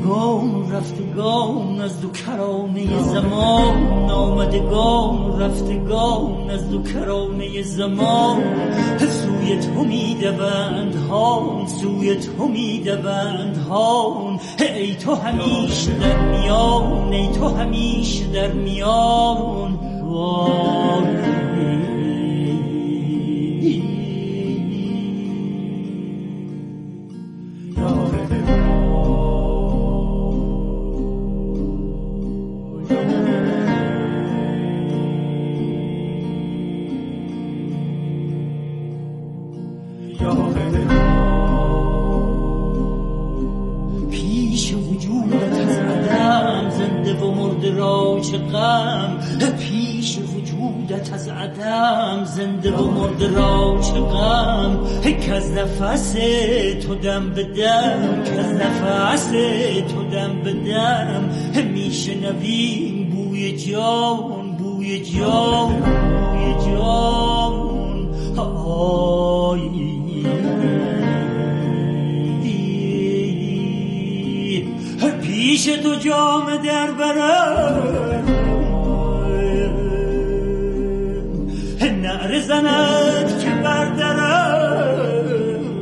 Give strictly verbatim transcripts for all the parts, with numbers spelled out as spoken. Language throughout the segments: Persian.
آمدگان رفتگان از دو کرانه زمان، آمدگان رفتگان از دو کرانه زمان، سوی تو میدوند هان، سوی تو میدوند هان، ای تو همیشه در میان، ای تو همیشه در میان. پیش وجودت از عدم زنده و مرده را چه غم، پیش وجودت از عدم زنده و مرده را چه غم، که از نفس تو دم به دم، که از نفس تو دم به دم، میشنویم بوی جان، بوی جان، بوی جان. آی پیش تو جام در برم، نعره زند که بردرم،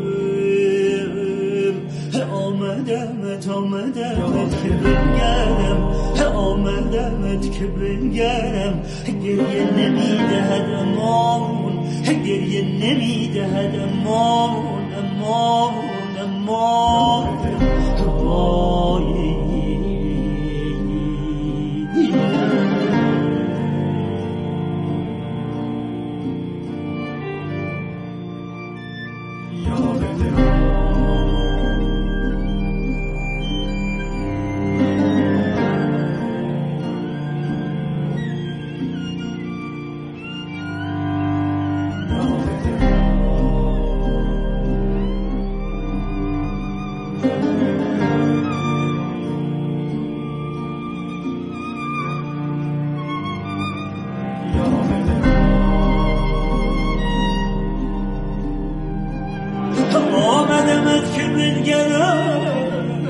آمدمت آمدمت که بنگرم، آمدمت که بنگرم، گریه نمیدهد امان، گریه نمیدهد امان، امان، امان. وای آمدمت که بنگرم،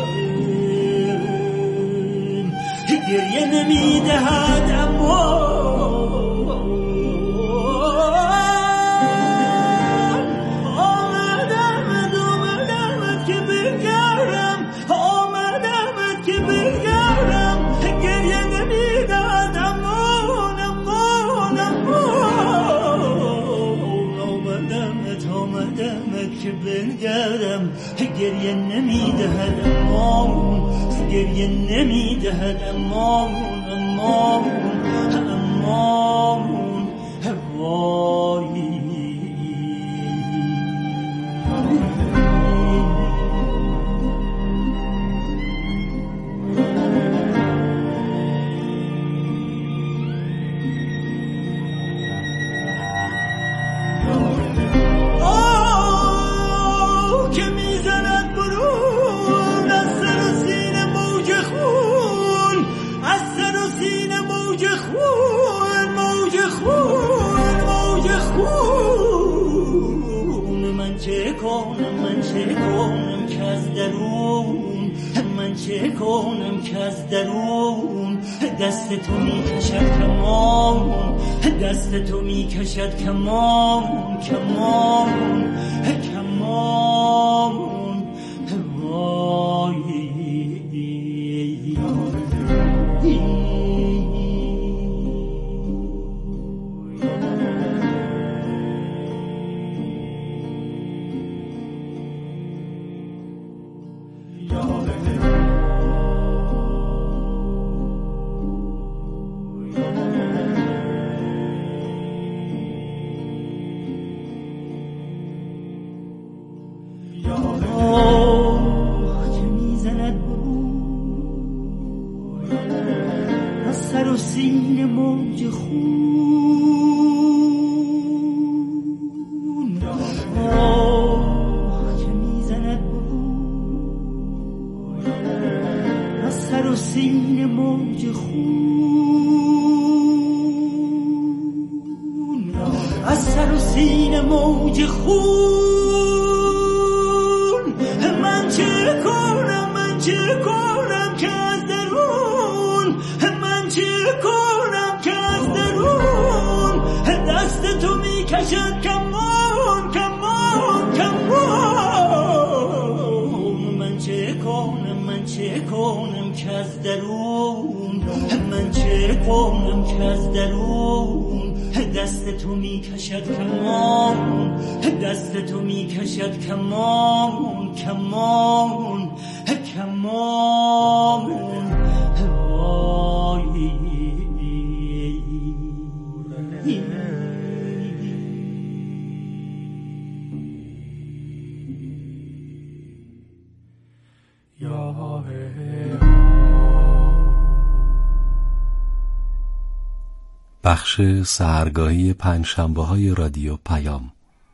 گریه نمیدهد اما، آمدمت آمدمت که بنگرم، آمدمت که بنگرم، گریه نمیدهد امان، امان، امان. آمدمت آمدمت که بنگرم، گریه نمیدهد امان، گریه نمیدهد امان، امان، امان. وای چه کنم که از درون دست تو می کشد کمان، دست تو می کشد کمان، کمان، کمان. وای سینه موج خون، آه که میزند برون از سر و سینه موج خون، از سر و سینه موج خون. من چه کنم، من چه چه کنم که از درون، من چه کنم که از درون دست تو میکشد کمان کمان کمان. من چه کنم من چه کنم که از درون، من چه کنم که از درون دست تو میکشد کمان، دست تو میکشد کمان کمان کمان. بخش سحرگاهی پنجشنبه‌های رادیو پیام.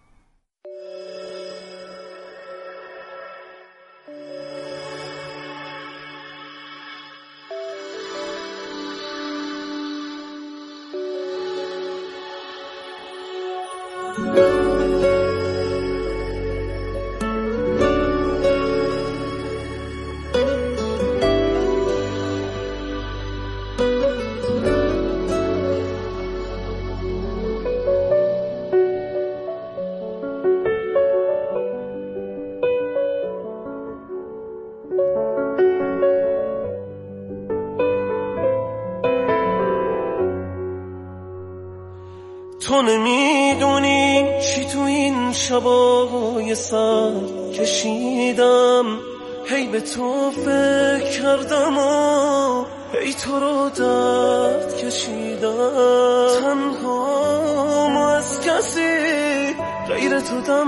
تو نمیدونی چی تو این شبای سر کشیدم، هی به تو فکر کردم و هی تو رو درد کشیدم. تنها ما از کسی غیر تو دم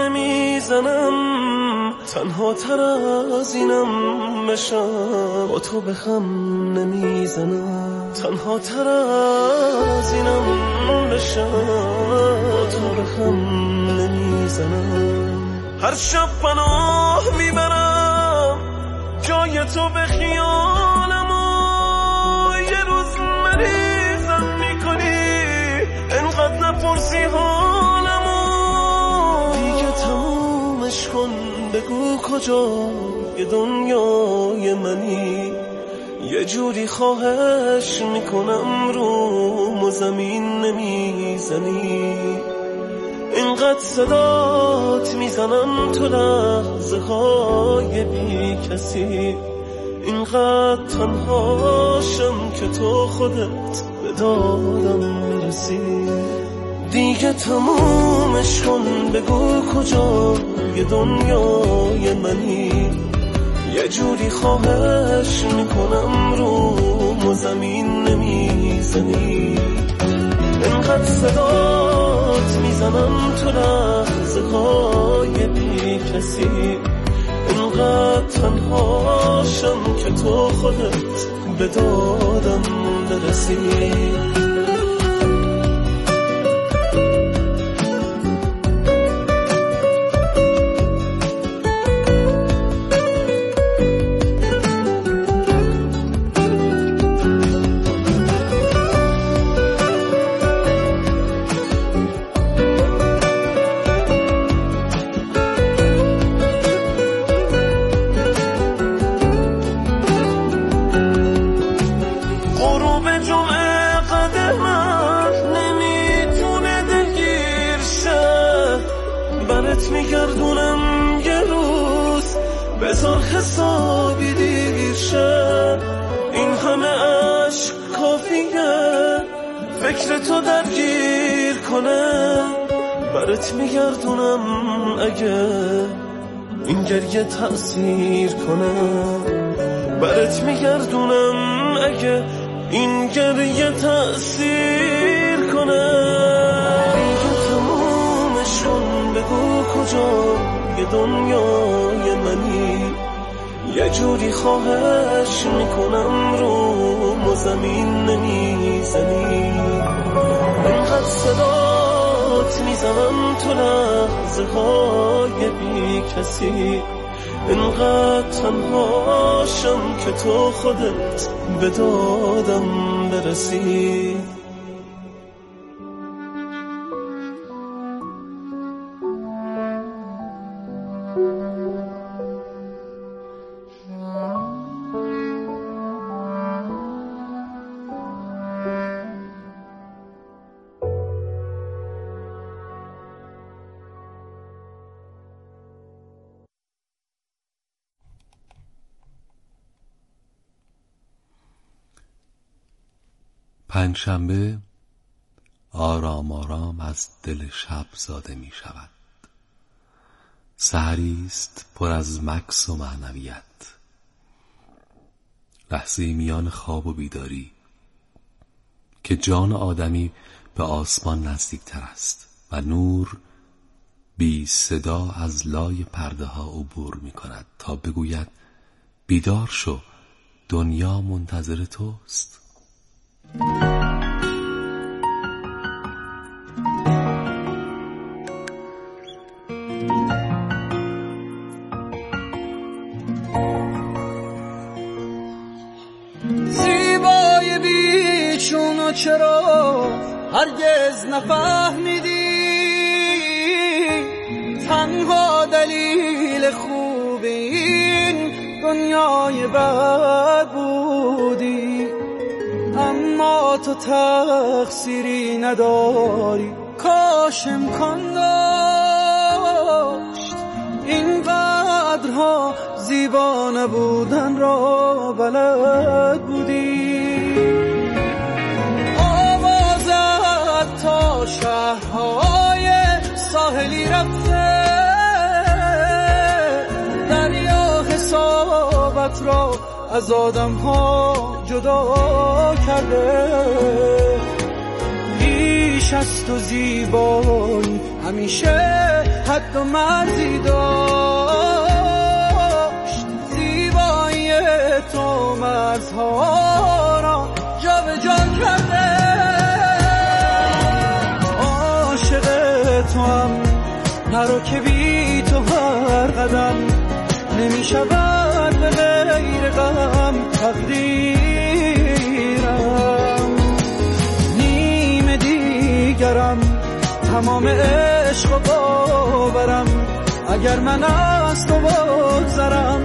نمیزنم، تنها تر از اینم بشم با تو بخم نمیزنم، تنها تر از اینم بشم با تو بخم نمیزنم. هر شب پناه میبرم جای تو به خیالم و یه روز مریضم میکنی انقدر نپرسی حالم و دیگه تمومش کن، بگو کجای دنیای منی، یه جوری خواهش میکنم روم و زمین نمیزنی. اینقدر صدات میزنم تو لحظه های بی کسی، اینقدر تنهاشم که تو خودت به دادم برسی. دیگه تمومش کن، بگو کجای دنیای منی، یه جوری خواهش میکنم روم و زمین نمیزنی. اینقدر صدات میزنم تو لحظه های بی کسی، اینقدر تنهاشم که تو خودت به دادم برسی. میگردونم یه روز بذار حسابی دیر شه، این همه عشق کافیه فکر تو درگیر کنه. برات میگردونم اگه این گریه تأثیر کنه، برات میگردونم اگه این گریه تأثیر کنه. بگو کجای دنیای منی، یه جوری خواهش میکنم روم و زمین نمیزنی. اینقدر صدات میزنم تو لحظه های بی کسی، اینقدر تنهاشم که تو خودت به دادم برسی. Oh پنجشنبه آرام آرام از دل شب زاده می شود. سحری است پر از مکث و معنویت، لحظه میان خواب و بیداری که جان آدمی به آسمان نزدیکتر است و نور بی صدا از لای پرده ها عبور می کند تا بگوید بیدار شو، دنیا منتظر توست. زیبای بیچون چرا هرگز نفهمیدی، تنها دلیل خوب این دنیای بد بودی. اما تو تقصیری نداری، کاش امکان داشت اینقدرها زیبا نبودن را بلد بودی. آوازت تا شهرهای ساحلی رفته، دریا حسابت را از آدم ها جدا کرده. بیش از تو زیبایی همیشه حد و مرزی داشت، زیبایی تو مرزها را جا به جا کرده. عاشق تو هم نرو که بی تو هر قدم نمی شود به غیر غم تقدیرم. نیم دیگرم تمام عشق و باورم، اگر من از تو بگذرم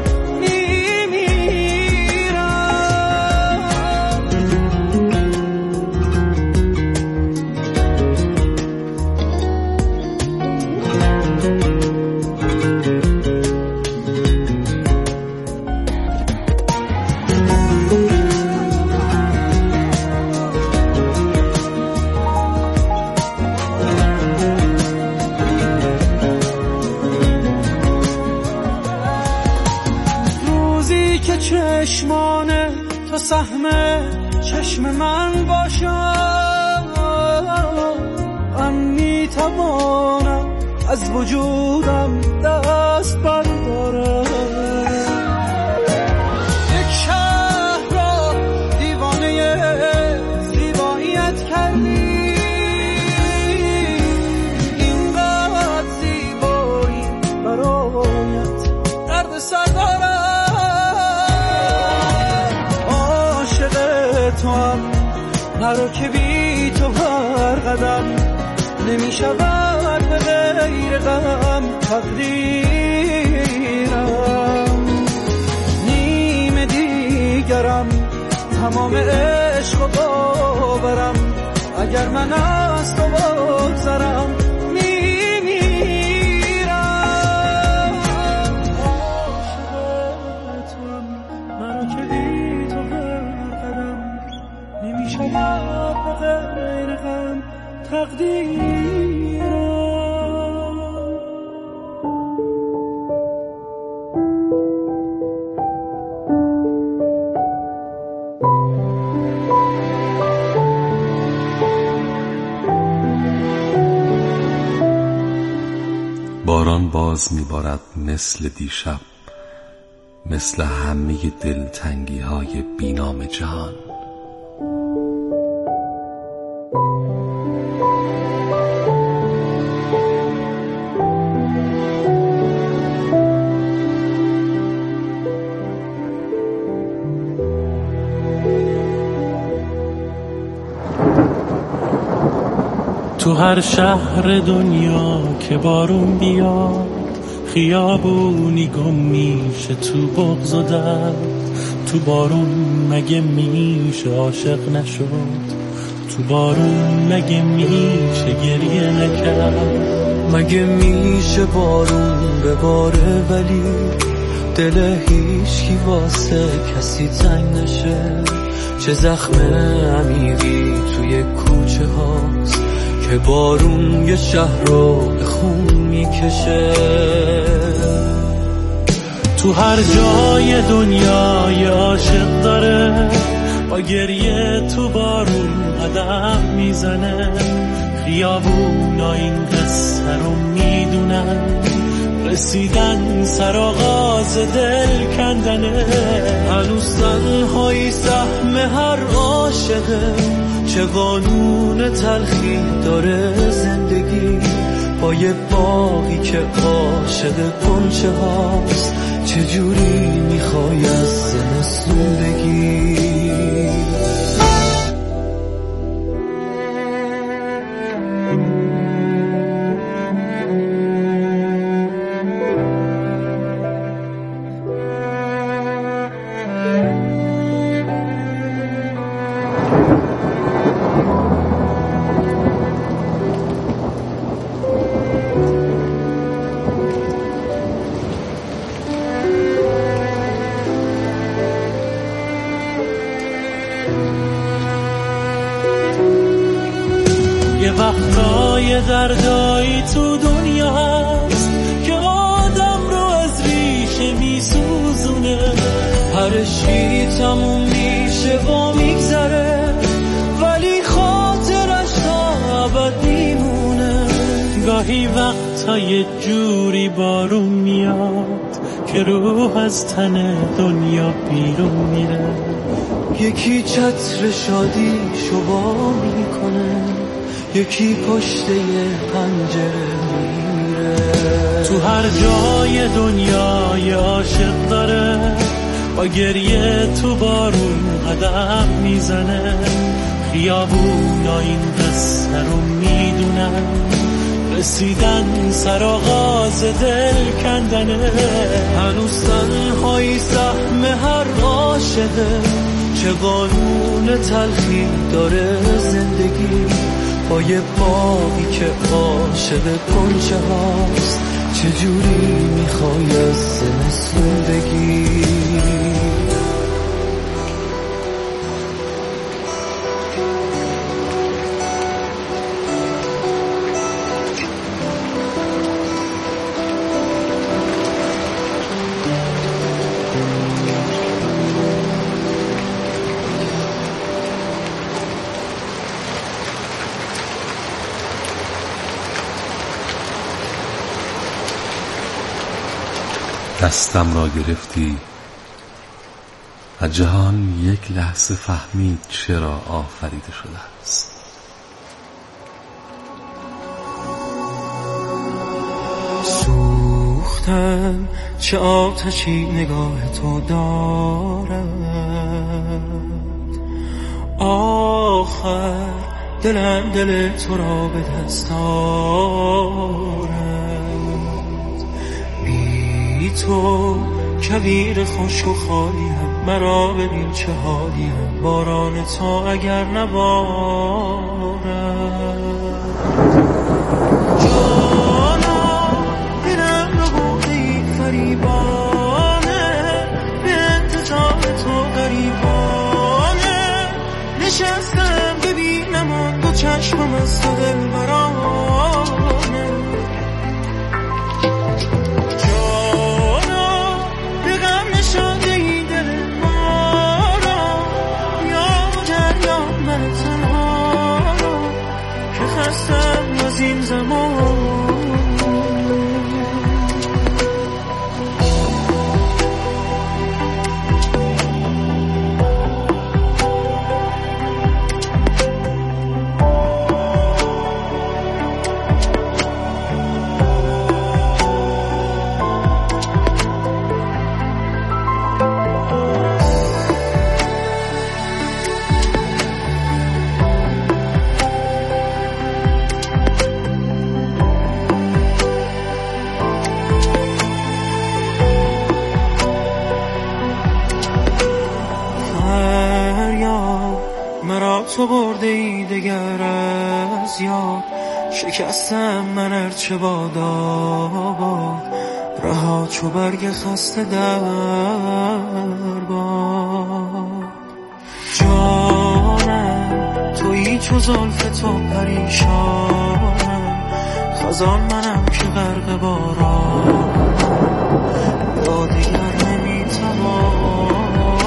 چشمان تو سهم چشم من باشم، من میتوانم از وجودم دست بردارم. یک شهر را دیوانه زیباییت کردی، اینقدر زیبایی برایت درد سر دارم. تو هم نرو که بی تو هر قدم نمی شود به غیر غم تقدیرم. نیم دیگرم تمام عشق و باورم، اگر من از تو بگذرم میمیرم. عاشق تو هم نرو که بی تو نمی شود به غیر غم تقدیرم. باران باز میبارد مثل دیشب، مثل همه دلتنگی های بینام جهان. تو هر شهر دنیا که بارون بیاد، خیابونی گم میشه تو بغض و درد. تو بارون مگه میشه عاشق نشد؟ تو بارون مگه میشه گریه نکرد؟ مگه میشه بارون بباره ولی دل هیچکی واسه کسی تنگ نشه، چه زخم عمیقی توی کوچه هاست که بارون یه شهر رو به خون میکشه. تو هر جای دنیا یه عاشق داره، با گریه تو بارون قدم میزنه. خیابونا این قصه رو میدونن، رسیدن سر آغاز دل کندنه. هنوز تنهایی سهم هر عاشقه، چه قانون تلخی داره زندگی. با یه باغی که عاشق گنچه هاست، چجوری میخوای از زمستون بگی؟ یه وقتای دردایی تو دنیا هست که آدم رو از ریشه میسوزونه. هر چی تموم میشه و میگذره، ولی خاطرش تا ابد میمونه. گاهی وقتا یه جوری بارون میاد که روح از تن دنیا بیرون میره. یکی چتر شادی شوا میکنه، یکی پشت یه پنجره میره. تو هر جای دنیا یه عاشق داره، با گریه تو بارون قدم میزنه. خیابونا این قصه رو میدونن، رسیدن سر آغاز دل کندنه. هنوز تنهایی سهم هر عاشقه، چه قانون تلخی داره زندگی. با یه باقی که عاشق گنچه هاست، چجوری میخوای از زمستون بگی؟ دستم را گرفتی و جهان یک لحظه فهمید چرا آفریده شده است. سوختم چه آتشی نگاه تو دارد، آخر دلم دل تو را به دست آورد. بی تو کویر خشک و خالیم، مرا ببین چه حالیم، باران تو اگر نبارد. جانا دلم رو برده ای فریبانه، به انتظار تو غریبانه. نشستم ببینم آن دو چشمم از تو دل برانه. خستم از این زمان، مرا تو برده ای دگر از یاد. شکستم من ارچه باد آباد، رها چو برگ خسته در باد. جانم تویی چو زلف تو پریشانم، خزان منم که غرق باران، یا دیگر نمیتوانم.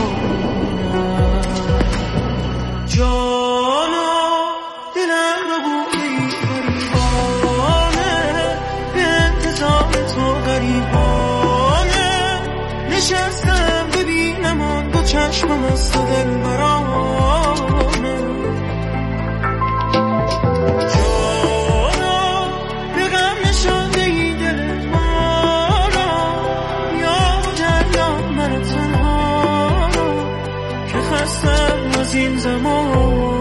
جانا دلم رو بوده غریبانه، به انتظار تو غریبانه، نشستم ببینم آن دو چشمم از تو دلبرانه. جانا به غم نشانده ای دل ما را، یا دریا من تنها را که خستم از این زمان.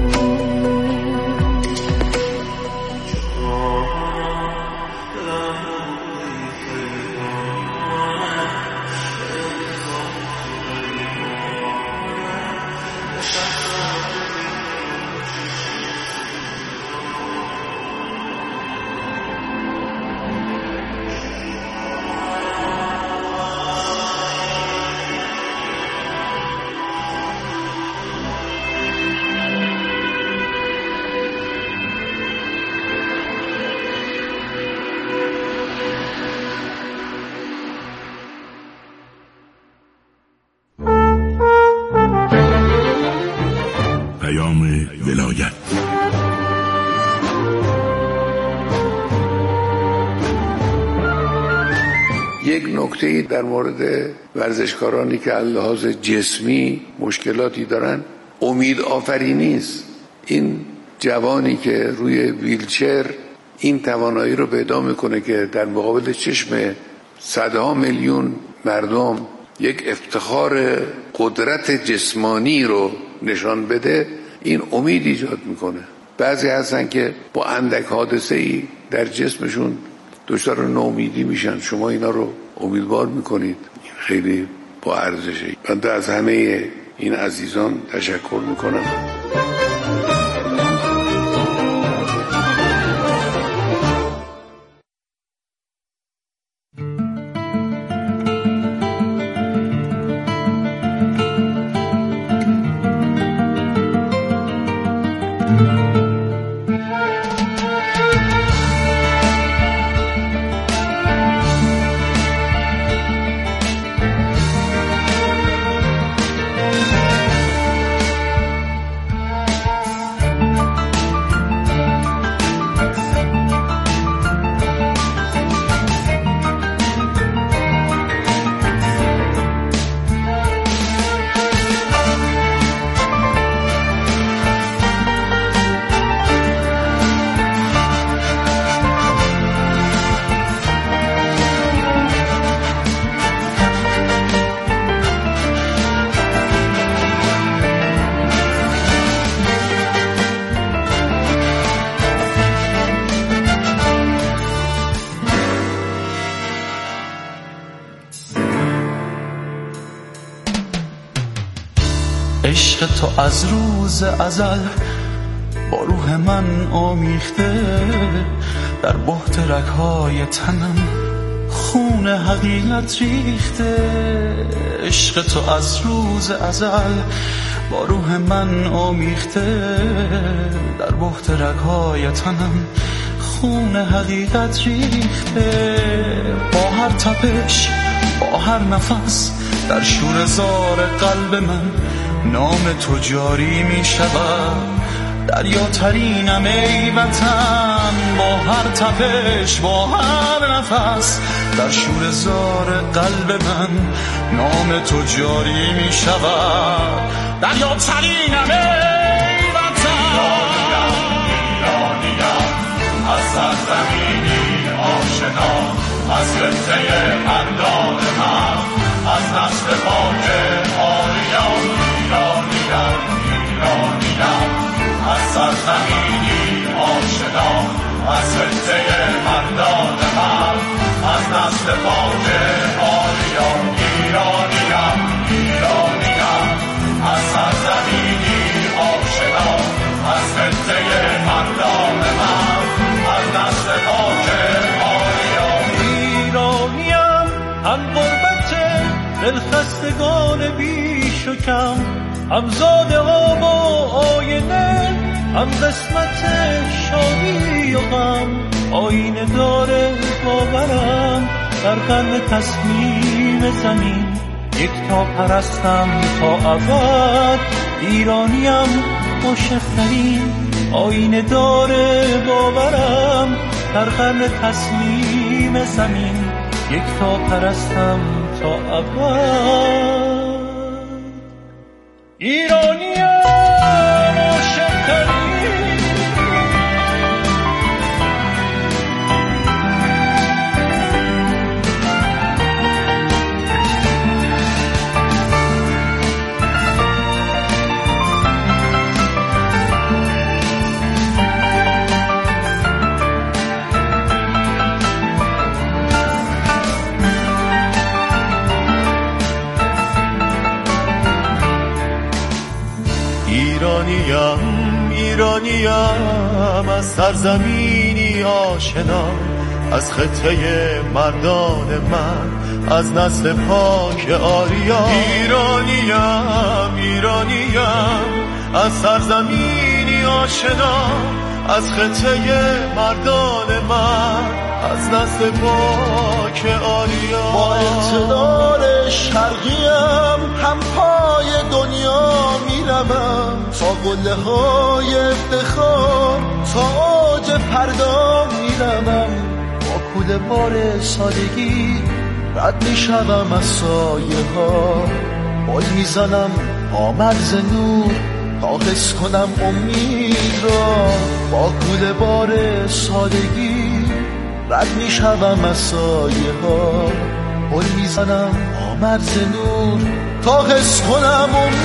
ولایت. یک نکته در مورد ورزشکارانی که از لحاظ جسمی مشکلاتی دارن، امید آفرینی است. این جوانی که روی ویلچر این توانایی رو پیدا میکنه که در مقابل چشم صدها میلیون مردم یک افتخار قدرت جسمانی رو نشان بده، این امید ایجاد میکنه. بعضی هستن که با اندک حادثه ای در جسمشون دچار ناامیدی میشن، شما اینا رو امیدوار میکنید. این خیلی با ارزشه. من از همه این عزیزان تشکر میکنم. عشق تو از روز ازل با روح من آمیخته، در بحت رگ‌های تنم خون حقیقت ریخته. عشق تو از روز ازل با روح من آمیخته، در بحت رگ‌های تنم خون حقیقت ریخته. با هر تپش، با هر نفس، در شور زار قلب من نام تو جاری می شود. دریاترینم ای وطن، با هر تپش، با هر نفس، در شور زار قلب من نام تو جاری می شود. دریاترینم ای وطن، ایرانیم، از سرزمینی آشنا، از خطه مردان من، از نسل پاک آریان. ایرانیم، ایرانیم، از سرزمینی آشنا، از خطه مردان من، از نسل پاک آریان. ایرانیم، ایرانیم، از سرزمینی آشنا، از خطه مردان من، از نسل پاک آریان. ایرانیم شکم، هم زاده ها و آینه، هم قسمت شادی و غم. آینه داره باورم در قرن تصمیم زمین، یک تا پرستم تا ابد، ایرانیم عاشق‌ترین. آینه داره باورم در قرن تصمیم زمین، یک تا پرستم تا ابد، ایرانیم عاشق‌ترین. ایرانیم ایرانیم از سرزمینی آشنا، از خطه مردان من، از نسل پاک آریا. ایرانیم ایرانیم از سرزمینی آشنا، از خطه مردان من، از نسل پاک آریا. با اقتدار شرقیم هم پای دنیا میروم، تا قله های افتخار تا اوج پردا میروم. با کوله بار سادگی رد میشوم از سایه ها، بال میزنم با مرز نور تا حس کنم امید را. با کوله بار سادگی رد میشوم از سایه ها، بال میزنم با مرز نور تا حس کنم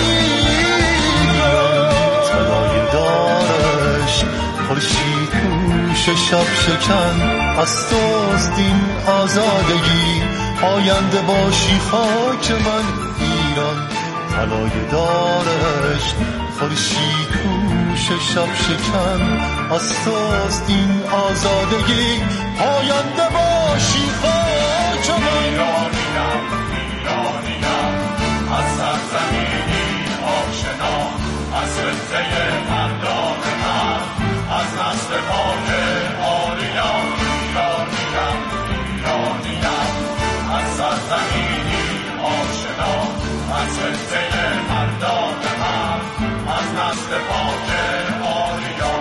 امید را. طلای دارش خورشید پوش شب شکن، از توست این آزادگی، آینده باشی خاک من ایران. طلای دارش خورشید پوش شب شکن، از توست این آزادگی، آینده باشی خاک من. ایرانیم ایرانیم از سرزمینی آشنا، از خطه مردان من، از نسل پاک آریا. ایرانیم ایرانیم از سرزمینی آشنا، از خطه مردان من، از نسل پاک آریا.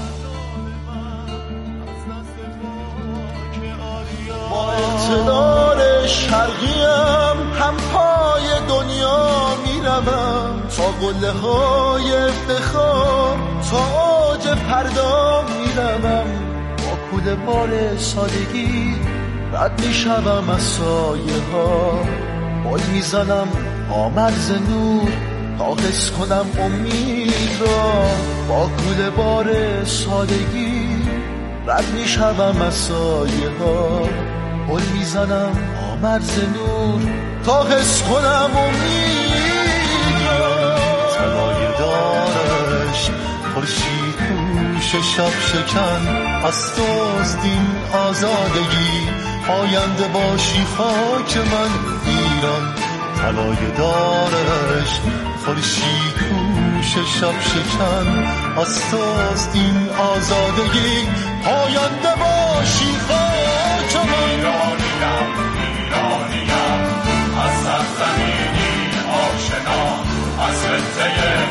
با اقتدار شرقیم هم پای دنیا میروم، تا قله های افتخار تا اوج پردا میروم. با کوله بار سادگی رد میشوم از سایه ها، بال میزنم با مرز نور تا حس کنم امید را. با کوله بار سادگی رد میشوم از سایه ها، بال میزنم با مرز نور تا حس کنم امید را. طلای دارش خورشید پوش شب شکن، از توست این آزادگی، آینده باشی خاک من ایران. طلای دارش خورشید پوش شب شکن، از توست این آزادگی، آینده باشی خاک من. ایرانیم ایرانیم از سرزمینی آشنا، از خطه